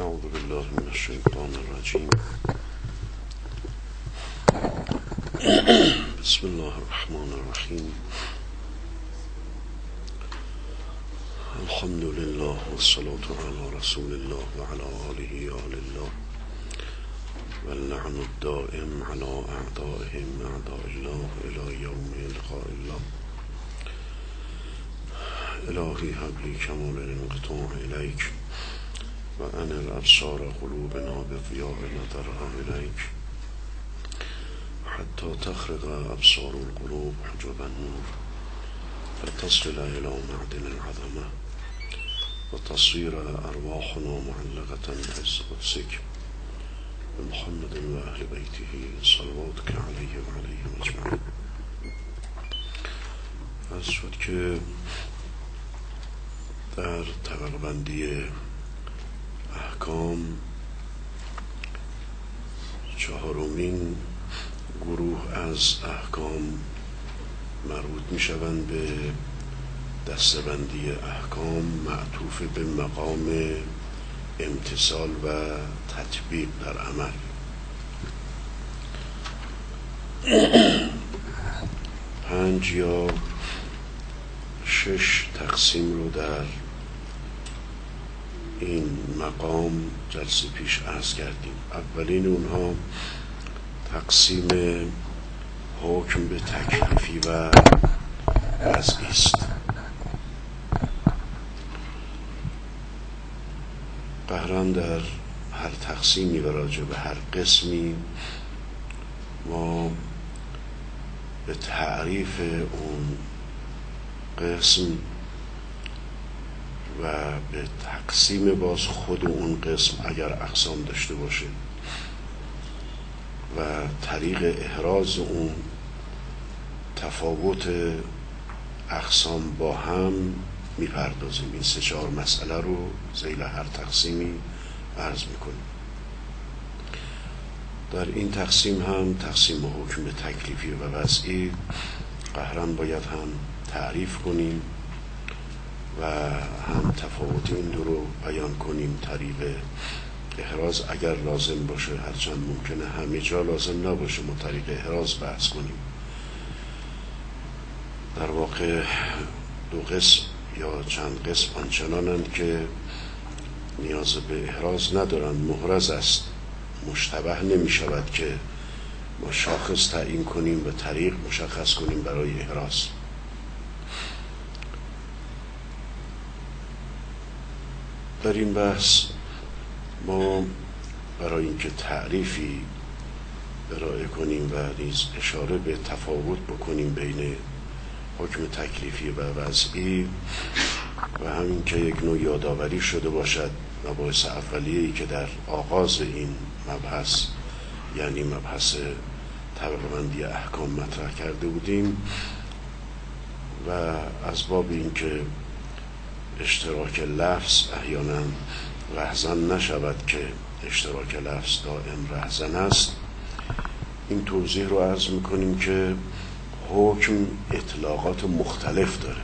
اعوذ بالله من الشیطان الرجیم. بسم الله الرحمن الرحیم. الحمد لله والصلاة على رسول الله وعلى آله آل الله واللعن الدائم على أعدائهم أعداء الله إلى يوم لقاء الله. إلهي هب لي كمال الانقطاع إليك وأنر أبصار قلوبنا بضياء نظرها إليك حتى تخرق أبصار القلوب حجب النور فتصل إلى معدن العظمة وتصير أرواحنا معلقة بعز قدسك بمحمد وأهل بيته صلواتك عليه وعليهم أجمعين. از شد که در طبقه بندی احکام چهارمین گروه از احکام مربوط می شوند به دسته‌بندی احکام معطوف به مقام امتثال و تطبیق در عمل. پنج یا 6 تقسیم رو در این مقام جلسه پیش عرض کردیم. اولین اونها تقسیم حکم به تکلیفی و وضعی است. قهران در هر تقسیمی و راجع به هر قسمی ما به تعریف اون قسم و به تقسیم باز خود اون قسم اگر اقسام داشته باشه و طریق احراز اون تفاوت اقسام با هم میپردازیم. این 3-4 مسئله رو ذیل هر تقسیمی عرض میکنیم. در این تقسیم هم تقسیم حکم به تکلیفی و وضعی قهرن باید هم تعریف کنیم و هم تفاوت این دو رو بیان کنیم. طریق احراز اگر لازم باشه، هرچند ممکنه همه جا لازم نباشه، ما طریق احراز بحث کنیم. در واقع 2 قسم یا چند قسم آنچنانند که نیاز به احراز ندارن، محرز است، مشتبه نمی شود که ما شاخص تعیین کنیم و طریق مشخص کنیم برای احراز. در این بحث ما برای اینکه تعریفی ارائه کنیم و نیز اشاره به تفاوت بکنیم بین حکم تکلیفی و وضعی و همین که یک نوع یادآوری شده باشد مباحث اولیه‌ای که در آغاز این مبحث یعنی مبحث طبقه بندی احکام مطرح کرده بودیم و از باب این که اشتراک لفظ احیانا رهزن نشود که اشتراک لفظ دائم رهزن است، این توضیح رو عرض میکنیم که حکم اطلاقات مختلف داره.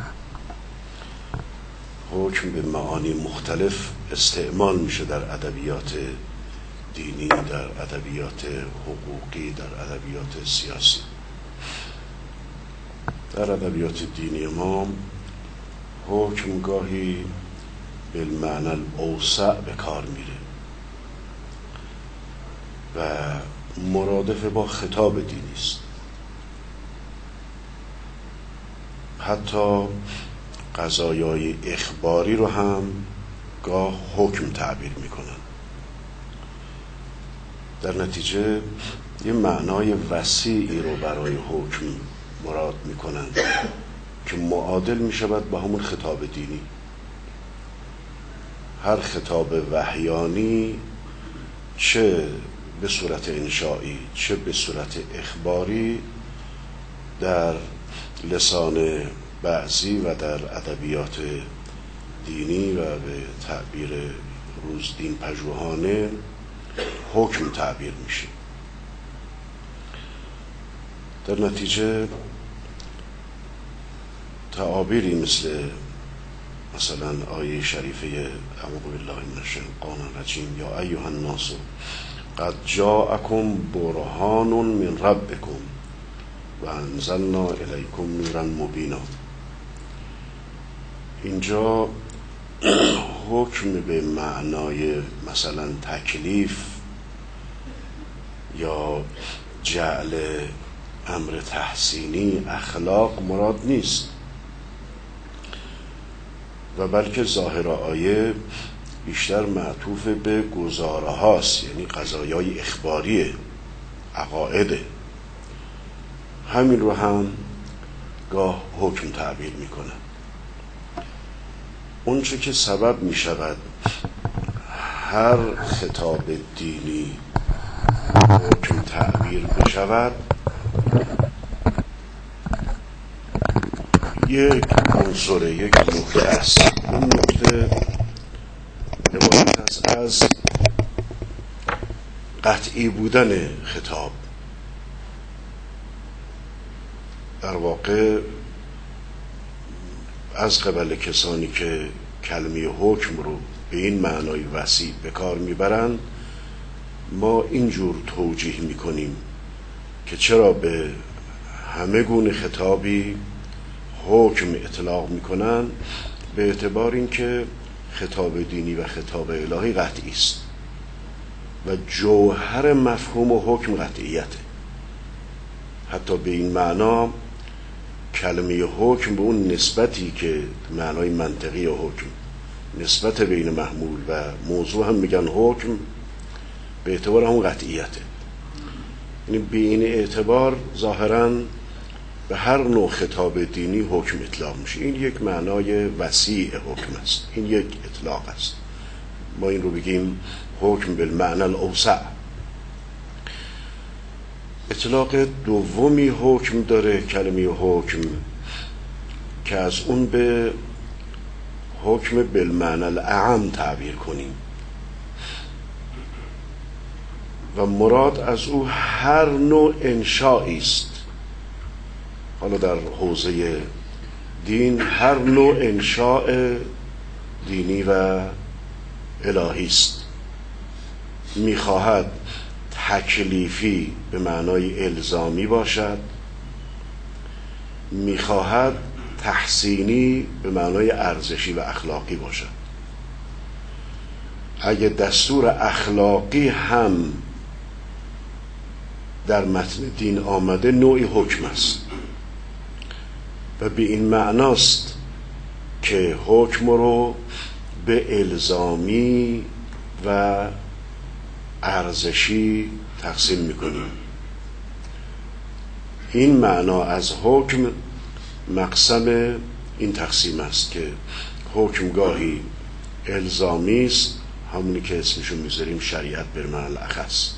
حکم به معانی مختلف استعمال میشه در ادبیات دینی، در ادبیات حقوقی، در ادبیات سیاسی. در ادبیات دینی ما حکم گاهی بالمعنی الاوسع به کار میره و مرادف با خطاب دینی است. حتی قضایای اخباری رو هم گاه حکم تعبیر میکنن. در نتیجه یه معنای وسیعی رو برای حکم مراد میکنن که معادل میشود با همون خطاب دینی. هر خطاب وحیانی چه به صورت انشائی چه به صورت اخباری در لسان بعضی و در ادبیات دینی و به تعبیر روز دین پژوهانه حکم تعبیر میشه. در نتیجه تعابیری مثل مثلا آیه شریفه اعوذ بالله من الشیطان الرجیم یا ایها الناس قد جاءکم برهان من ربکم و انزلنا الیکم نورا مبینا. اینجا حکم به معنای مثلا تکلیف یا جعل امر تحسینی اخلاق مراد نیست و بلکه ظاهر آیه بیشتر معطوف به گزاره هاست، یعنی قضایای اخباری عقایده. همین رو هم گاه حکم تعبیر میکنه. اون چه که سبب می شود هر خطاب دینی حکم تعبیر بشود یک عنصر، یک نکته است. این نکته عبارت است از قطعی بودن خطاب. در واقع از قبل کسانی که کلمه حکم رو به این معنای وسیع به کار میبرند ما اینجور توجیه میکنیم که چرا به همه گونه خطابی حکم اطلاق میکنن، به اعتبار اینکه خطاب دینی و خطاب الهی قطعی است و جوهر مفهوم و حکم قطعیته. حتی به این معنا کلمه حکم به اون نسبتی که معنای منطقی حکم، نسبت بین محمول و موضوع هم میگن حکم، به اعتبار همون قطعیته. یعنی به این اعتبار ظاهراً به هر نوع خطاب دینی حکم اطلاق میشه. این یک معنای وسیع حکم است، این یک اطلاق است. ما این رو بگیم حکم بالمعنی الاوسع. اطلاق دومی حکم داره کلمه حکم که از اون به حکم بالمعنی الاعم تعبیر کنیم و مراد از او هر نوع انشایی است. حالا در حوزه دین هر نوع انشاء دینی و الهی است. میخواهد تکلیفی به معنای الزامی باشد، میخواهد تحسینی به معنای ارزشی و اخلاقی باشد. اگه دستور اخلاقی هم در متن دین آمده نوعی حکم است و به این معناست که حکم رو به الزامی و ارزشی تقسیم میکنیم. این معنا از حکم مقسم این تقسیم است که حکم گاهی الزامی است، همونی که اسمشو میذاریم شریعت بالمعنی الاخص.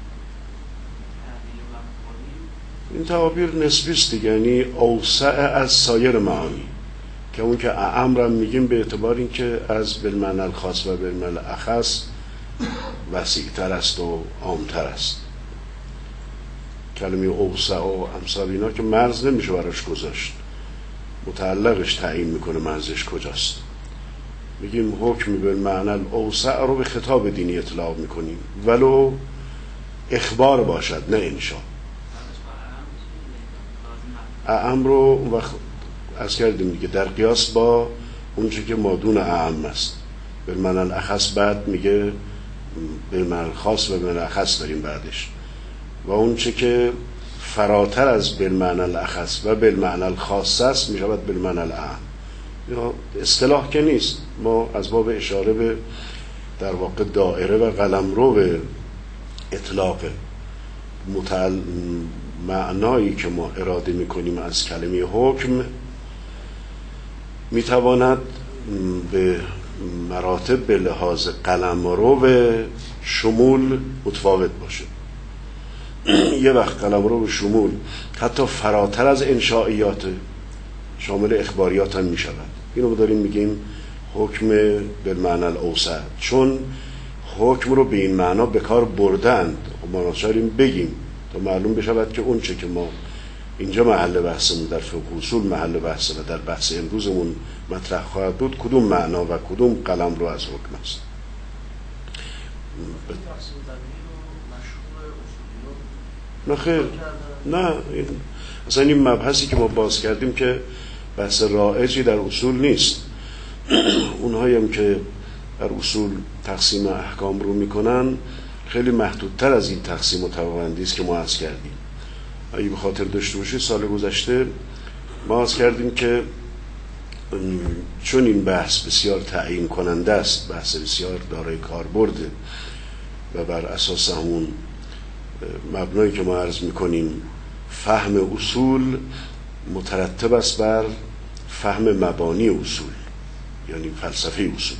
این تعابیر نسبی است دیگه، یعنی اوسع از سایر معانی، که اون که اعم را میگیم به اعتبار این که از بالمعنی الخاص و بالمعنی الاخص وسیع‌تر است و عام‌تر است. کلمه اوسع و امثال اینا که مرز نمیشه براش گذاشت، متعلقش تعیین میکنه مرزش کجاست. میگیم حکم بالمعنی الاوسع رو به خطاب دینی اطلاق میکنیم ولو اخبار باشد نه انشا. اعم رو اون وقت عرض کردیم دیگه در قیاس با اونچه که مادون اعم است. بالمعنی الاخص بعد میگه بالمعنی الخاص و بالمعنی الاخص داریم بعدش، و اونچه که فراتر از بالمعنی الاخص و بالمعنی الخاص است میشود بالمعنی الاعم. اصطلاح که نیست، ما از باب اشاره به در واقع دائره و قلمرو به اطلاق معنایی که ما اراده میکنیم از کلمه حکم میتواند به مراتب به لحاظ قلمرو و شمول متفاوت باشه. یه وقت قلمرو و شمول حتی فراتر از انشائیات شامل اخباریات هم می شود. اینو داریم میگیم حکم بالمعنی الاوسع، چون حکم رو به این معنا به کار بردند. ما ناچاریم بگیم تا معلوم بشود که اون چه که ما اینجا محل بحثمون در فقه اصول محل بحث و در بحث امروزمون مطرح خواهد بود کدوم معنا و کدوم قلم رو از حکم است. نه خیر، نه اصلا این مبحثی که ما باز کردیم که بحث رایجی در اصول نیست. اونهایی هم که در اصول تقسیم احکام رو میکنن خیلی محدودتر از این تقسیم و طبقه‌بندی است که ما عرض کردیم. اگه به خاطر داشته باشید سال گذشته ما عرض کردیم که چون این بحث بسیار تعیین کننده است، بحث بسیار دارای کاربرده و بر اساس همون مبنایی که ما عرض میکنیم فهم اصول مترتب است بر فهم مبانی اصول، یعنی فلسفه اصول،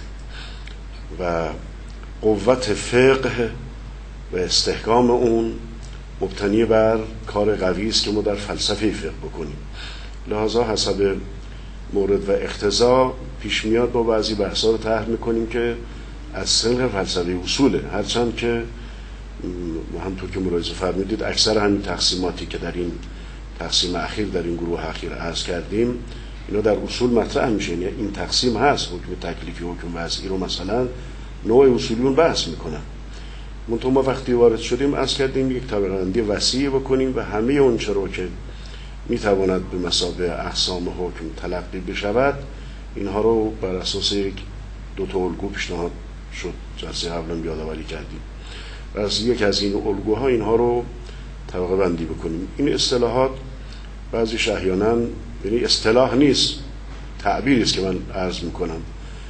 و قوت فقه و استحکام اون مبتنی بر کار قوی است که ما در فلسفه فقه بکنیم. لذا حسب مورد و اقتضا پیش میاد با بعضی بحثا رو طرح میکنیم که از سنخ فلسفه اصوله، هرچند که همطور که ملاحظه فرمودید اکثر همین تقسیماتی که در این تقسیم اخیر در این گروه اخیر عرض کردیم اینا در اصول مطرح میشه. یعنی این تقسیم هست، حکم تکلیفی، حکم وضعی رو مثلا نوع اصولیون بحث میکنن. منتها ما وقتی وارد شدیم عرض کردیم یک طبقه‌بندی وسیع بکنیم و همه اون چرا که میتواند به مثابه اقسام حکم تلقی بشود اینها رو بر اساس یک دو تا الگو پیشنهاد شد، جلسه قبلا یادآوری کردیم، و از یک از این الگوها اینها رو طبقه بندی بکنیم. این اصطلاحات بعضیش احیانا یعنی اصطلاح نیست، تعبیری است که من عرض میکنم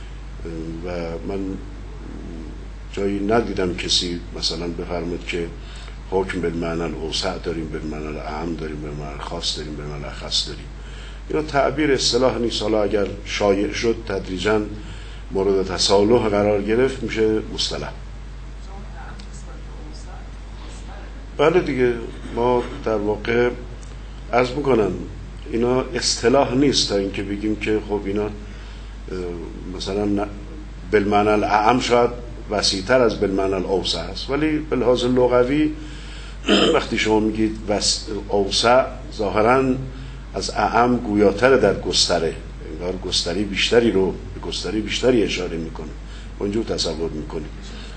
و من جایی ندیدم کسی مثلا بفرمود که حکم بالمعنی الاوسع داریم، بالمعنی الاعم داریم، بالمعنی خاص داریم، بالمعنی اخص داریم. اینا تعبیر اصطلاح نیست. حالا اگر شایع شد تدریجاً مورد تصالح قرار گرفت میشه مصطلح. بله دیگه، ما در واقع عرض میکنم اینا اصطلاح نیست تا اینکه بگیم که خب اینا مثلا بالمعنی الاعم شاید وسیع‌تر از بالمعنی الاوسع است، ولی به لحاظ لغوی وقتی شما میگید اوسع ظاهراً از اعم گویاتر در گستره، انگار گستری بیشتری رو به گستری بیشتری اشاره میکنه، اونجور تصور میکنیم.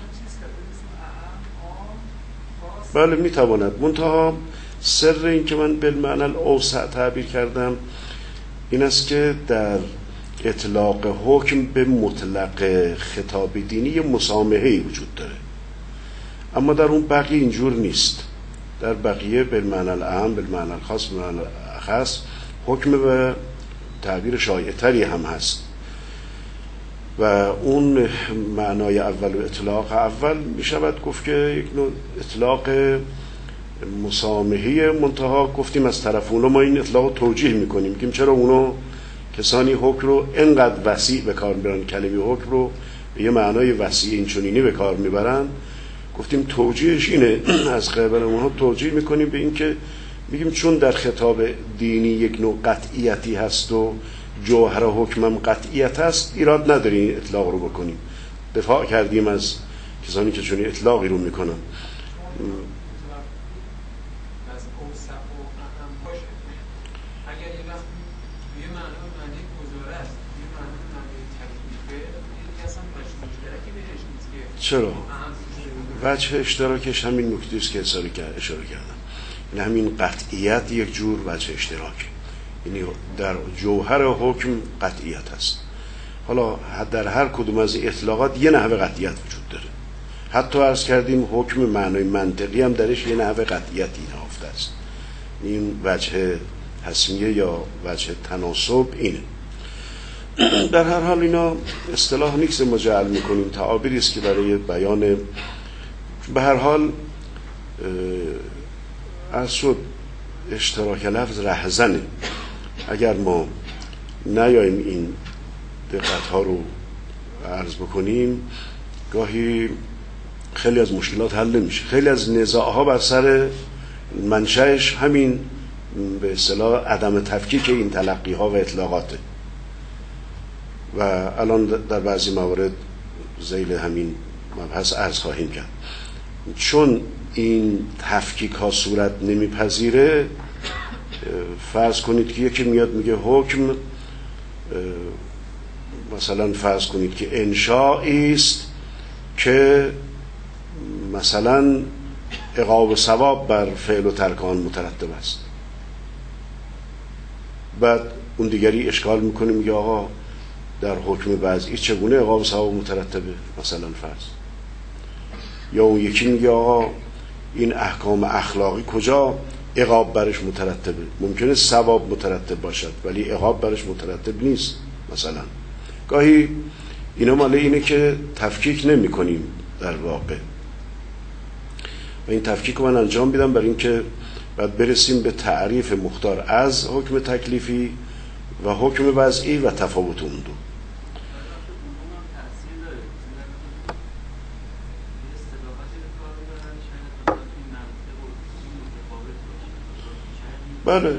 بله میتواند، منتها سر این که من بالمعنی الاوسع تعبیر کردم این است که در اطلاق حکم به مطلق خطاب دینی مسامحه‌ای وجود داره، اما در اون بقیه اینجور نیست. در بقیه بالمعنی الاعم، بالمعنی الخاص، بالمعنی الاخص حکم به تعبیر شایع‌تری هم هست و اون معنای اول و اطلاق اول می شود گفت که یک نوع اطلاق مسامحه‌ای، منتها گفتیم از طرف اونو ما این اطلاق توجیه میکنیم که چرا اونو کسانی حکم رو اینقدر وسیع به کار میبرن، کلمه حکم رو به یه معنای وسیع اینچنینی به کار میبرن. گفتیم توجیهش اینه، از قبل اونها توجیه میکنیم به این که میگیم چون در خطاب دینی یک نوع قطعیتی هست و جوهر حکمم قطعیت هست، ایراد نداری این اطلاق رو بکنیم. دفاع کردیم از کسانی که چون اطلاقی رو میکنن. چرا؟ وجه اشتراکش همین نکته است که اشاره کردم، این همین قطعیت یک جور وجه اشتراک، یعنی در جوهر حکم قطعیت هست. حالا در هر کدوم از اطلاقات یه نحوه قطعیت وجود داره، حتی عرض کردیم حکم معنای منطقی هم درش یه نحوه قطعیتی نهفته است. این وجه حسمیه یا وجه تناسب اینه. در هر حال اینا اصطلاح نیست ما جعل میکنیم، تعابیری است که برای بیان به هر حال عرض شد اشتراک لفظ رهزنه. اگر ما نیاییم این دقت ها رو عرض بکنیم گاهی خیلی از مشکلات حل نمیشه. خیلی از نزاع ها بر سر منشأش همین به اصطلاح عدم تفکیک این تلقی ها و اطلاقاته و الان در بعضی موارد ذیل همین مبحث عرض خواهیم کرد. چون این تفکیک ها صورت نمیپذیره فرض کنید که یکی میاد میگه حکم مثلا فرض کنید که انشائی است که مثلا عقاب ثواب بر فعل و ترک آن مترتب است. بعد اون دیگری اشکال میکنه میگه آقا در حکم وضعی چگونه عقاب ثواب مترتبه مثلا فرض. یا اون یکی میگه آقا این احکام اخلاقی کجا عقاب برش مترتبه؟ ممکنه ثواب مترتب باشد ولی عقاب برش مترتب نیست مثلا. گاهی اینا ماله اینه که تفکیک نمی کنیم در واقع و این تفکیک رو من انجام میدم برای اینکه بعد برسیم به تعریف مختار از حکم تکلیفی و حکم وضعی و تفاوت اون دو. بله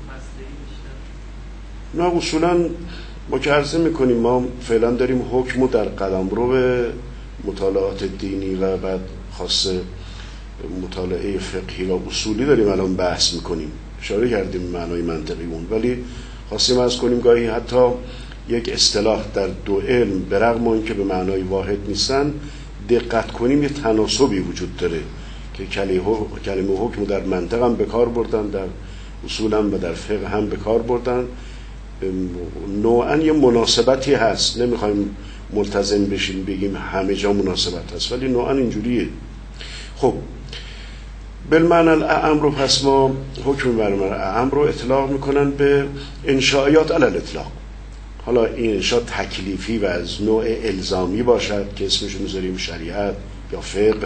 نه اصولا ما که عرضه میکنیم ما فعلا داریم حکم در قلمرو به مطالعات دینی و بعد خاصه مطالعه فقهی و اصولی داریم الان بحث میکنیم، اشاره کردیم معنای منطقی اون، ولی خواستیم از کنیم گاهی حتی یک اصطلاح در دو علم به رغم اینکه به معنای واحد نیستن دقت کنیم یه تناسبی وجود داره که کلمه حکم در منطق هم به کار بردن، در اصول هم و در فقه هم به کار بردن، نوعا یه مناسبتی هست، نمیخوایم ملتزم بشیم بگیم همه جا مناسبت هست ولی نوعا اینجوریه. خب بالمعنی الاعم رو پس ما حکم بالمعنی الاعم رو اطلاق میکنن به انشائیات علی الاطلاق. حالا این انشاء تکلیفی و از نوع الزامی باشد که اسمش رو میذاریم شریعت یا فقه،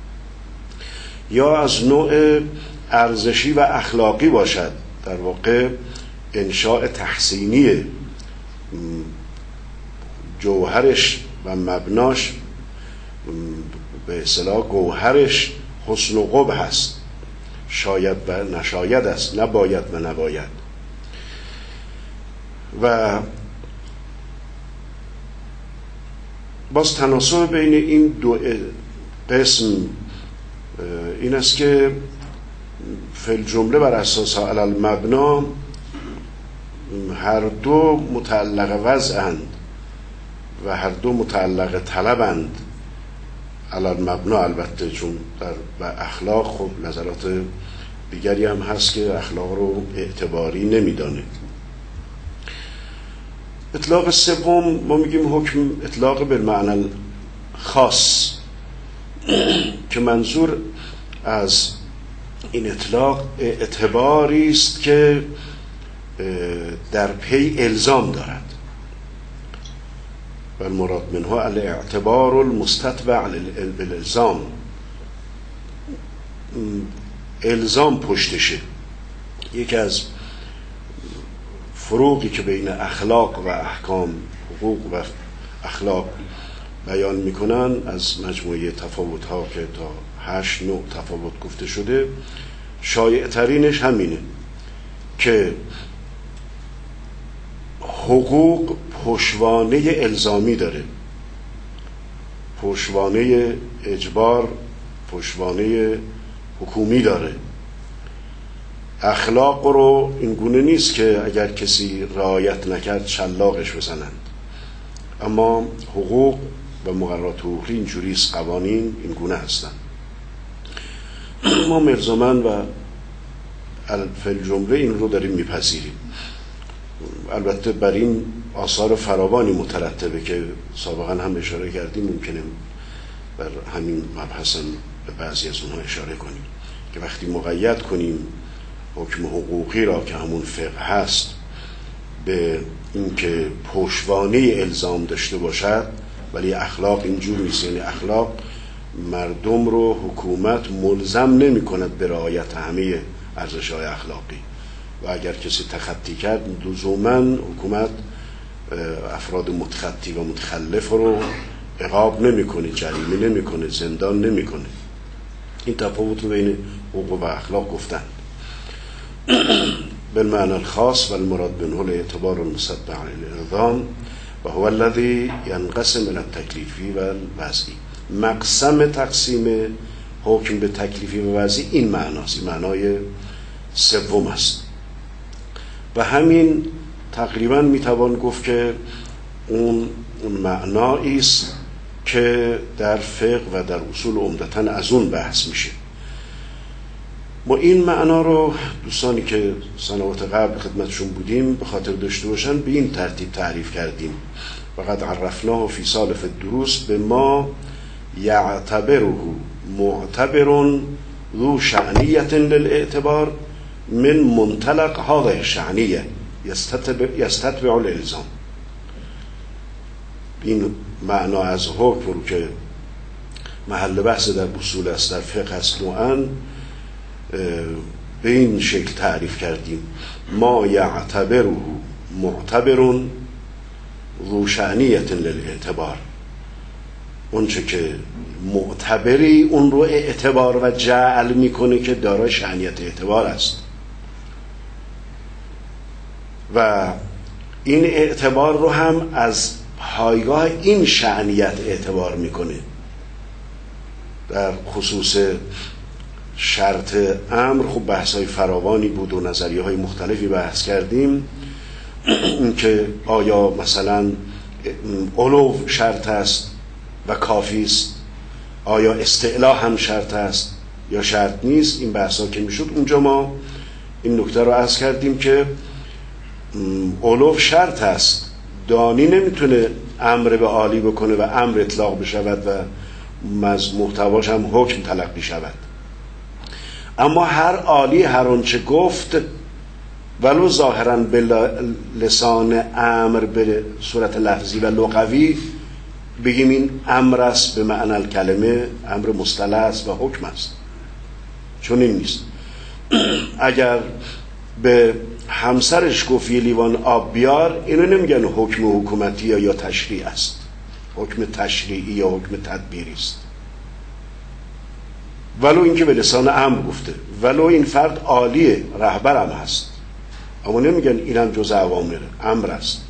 یا از نوع ارزشی و اخلاقی باشد، در واقع انشاء تحسینی جوهرش و مبناش به اصطلاح گوهرش حسن و قبح هست، شاید و نشاید است، نباید و نباید. و باز تناسب بین این دو قسم این است که فی الجمله بر اساس علی المبنا هر دو متعلق وضعند و هر دو متعلق طلبند. علی المبنا البته چون در اخلاق خب نظرات دیگری هم هست که اخلاق رو اعتباری نمیدانه. اطلاق سوم ما میگیم حکم اطلاق بالمعنی خاص که منظور از این اطلاق اعتباری است که در پی الزام دارد و المراد منه الاعتبار المستتبع بالالزام، الزام پشتشه. یکی از فروقی که بین اخلاق و احکام، حقوق و اخلاق بیان میکنن از مجموعه تفاوت ها که تا 8 نوع تفاوت گفته شده، شایع ترینش همینه که حقوق پشتوانه الزامی داره، پشتوانه اجبار، پشتوانه حکومی داره. اخلاق رو این گونه نیست که اگر کسی رعایت نکرد شلاقش بزنند، اما حقوق و مقررات حقوقی اینجوری است، قوانین این گونه هستند. ما ملزماً و فی الجمله این رو داریم میپذیریم. البته بر این آثار فراوانی مترتبه که سابقا هم اشاره کردیم، ممکنه بر همین مبحث به بعضی از اونها اشاره کنیم که وقتی مقید کنیم حکم حقوقی را که همون فقه هست به اینکه پشتوانه الزام داشته باشد، ولی اخلاق اینجور نیست. یعنی اخلاق مردم رو حکومت ملزم نمی کند به رعایت همه ارزش‌های اخلاقی و اگر کسی تخطی کرد لزوماً حکومت افراد متخطی و متخلف رو عقاب نمی‌کنه، جریمه نمی‌کنه، زندان نمی‌کنه. این تفاوت رو بین حقوق و اخلاق گفتن. بالمعنى الخاص والمراد منه الاعتبار المستتبع للالزام و هو الذي ينقسم الى التکلیفی و الوضعی. مقسم تقسیم حکم به تکلیفی و وضعی این معناست، این معنای سوم است و همین تقریبا میتوان گفت که اون معنایی است که در فقه و در اصول عمدتاً از اون بحث میشه. ما این معنا رو دوستانی که سنوات قبل خدمتشون بودیم به خاطر داشته باشن به این ترتیب تعریف کردیم: وقد عرفناه فی سالف الدروس به ما یعتبره معتبر ذو شعنیت للاعتبار من منطلق هذه الشعنیه یستتبع الالزام. این معنا از حکم رو که محل بحث در اصول است، در فقه است، نوعاً به این شکل تعریف کردیم: ما یعتبره معتبر ذو شعنیت للاعتبار، اون چه که معتبری اون رو اعتبار و جعل میکنه که دارای شعنیت اعتبار است و این اعتبار رو هم از پایگاه این شعنیت اعتبار میکنه. در خصوص شرط امر خب بحث‌های فراوانی بود و نظریه‌های مختلفی بحث کردیم، که آیا مثلا علو شرط است و کافی است، آیا استعلا هم شرط است یا شرط نیست. این بحث‌ها که میشد اونجا ما این نکته رو عرض کردیم که علو شرط است، دانی نمیتونه امر به عالی بکنه و امر اطلاق بشود و محتواش هم حکم تلقی شود. اما هر عالی هر آنچه گفت ولو ظاهراً به لسان امر به صورت لفظی و لغوی بگیم این امر است به معنی الکلمه، امر مصطلح است و حکم است، چون این نیست. اگر به همسرش گفت یه لیوان آب بیار، اینو نمیگن حکم حکومتی یا تشریع است، حکم تشریعی یا حکم تدبیری است، ولو اینکه به لسان امر گفته، ولو این فرد عالیه، رهبرم هست، اما نمیگن اینم جز اوامر، امر است.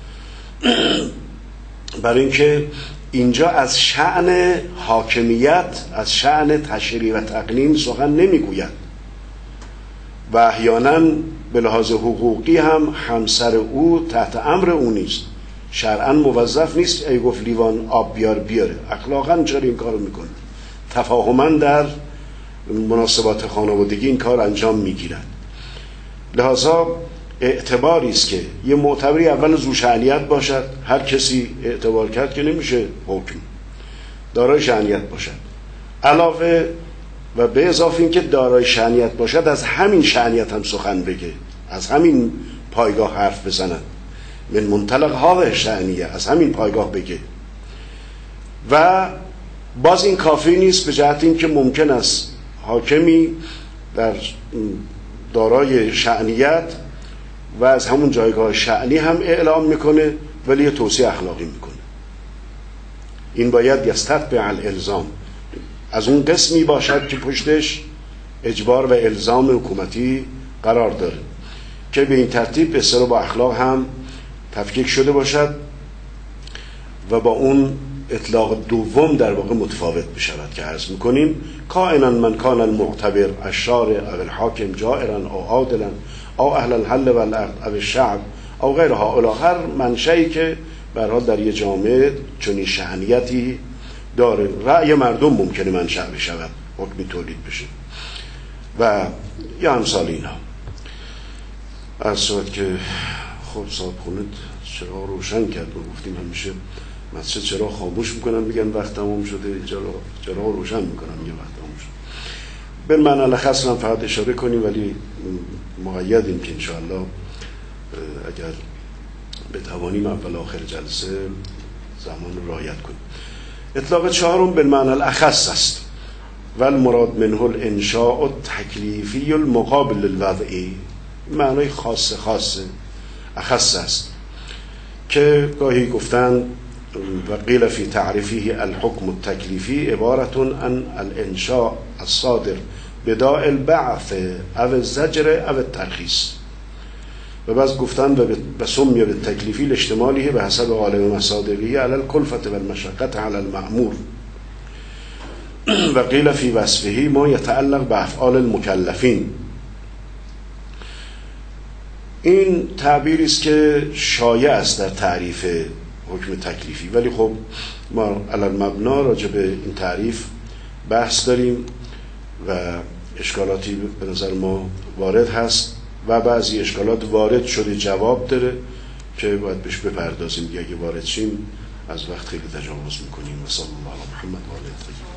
برای اینکه اینجا از شأن حاکمیت، از شأن تشریع و تقنین سخن نمیگوید و احیانا به لحاظ حقوقی هم همسر او تحت امر او نیست، شرعاً موظف نیست ای گفت لیوان آب بیاره، اخلاقاً چرا این کارو میکنه، تفاهماً در مناسبات خانوادگی این کار انجام میگیرد. لحاظا اعتباری است که یه معتبری اول ذو شعنیت باشد، هر کسی اعتبار کرد که نمیشه حکم، دارای شعنیت باشد، علاوه و به اضافه این که دارای شعنیت باشد از همین شعنیت هم سخن بگه، از همین پایگاه حرف بزند، من منطلق هذه شعنیه، از همین پایگاه بگه. و باز این کافی نیست، به جهت این که ممکن است حاکمی در دارای شعنیت و از همون جایگاه شعنی هم اعلام میکنه ولی یه توصیه اخلاقی میکنه. این باید یستتبع الالزام، از اون قسمی باشد که پشتش اجبار و الزام حکومتی قرار داره که به این ترتیب به اصطلاح با اخلاق هم تفکیک شده باشد و با اون اطلاق دوم در واقع متفاوت بشود که عرض میکنیم: کائنا من کان المعتبر الشارع او الحاکم جائرا او عادلا او اهل الحل والعقد او الشعب او غیر هؤلاء، هر منشئی که به هر حال در یه جامعه چنین شأنیتی داره، رأی مردم ممکنه منشأ بشود، حکمی تولید بشه و یا امثال اینا. از صورت که خب صاحب خونه چرا روشن کرد و گفتیم همیشه مسجد چرا خاموش میکنن، میگن وقت تمام شده، چرا روشن میکنن میگن وقت تمام شده. به معنی الخص هم فقط اشاره کنیم ولی مقیدیم که انشاءالله اگر بتوانیم اول آخر جلسه زمان رعایت کنیم. اطلاق چهارم به معنی الاخص است و المراد منه الانشاء التکلیفی المقابل للوضعی، معنای خاص اخص است که گاهی گفتن و قیل فی تعریفه الحکم التکلیفی عبارت عن الانشاء الصادر بداء البعث او الزجر او الترخیص، و بعض گفتن و سمی بالتکلیفی لاشتماله به حسب عالم مصادقی علی الکلفة والمشقة علی المأمور، و قیل فی وصفه ما یتعلق به افعال المکلفین. این تعبیری است که شایع است در تعریف حکم تکلیفی، ولی خب ما علل مبنا راجع به این تعریف بحث داریم و اشکالاتی به نظر ما وارد هست و بعضی اشکالات وارد شده جواب داره که باید بهش بپردازیم. اگه وارد شیم از وقت خیلی تجاوز میکنیم. و صلی الله علی محمد و آله الطاهرین.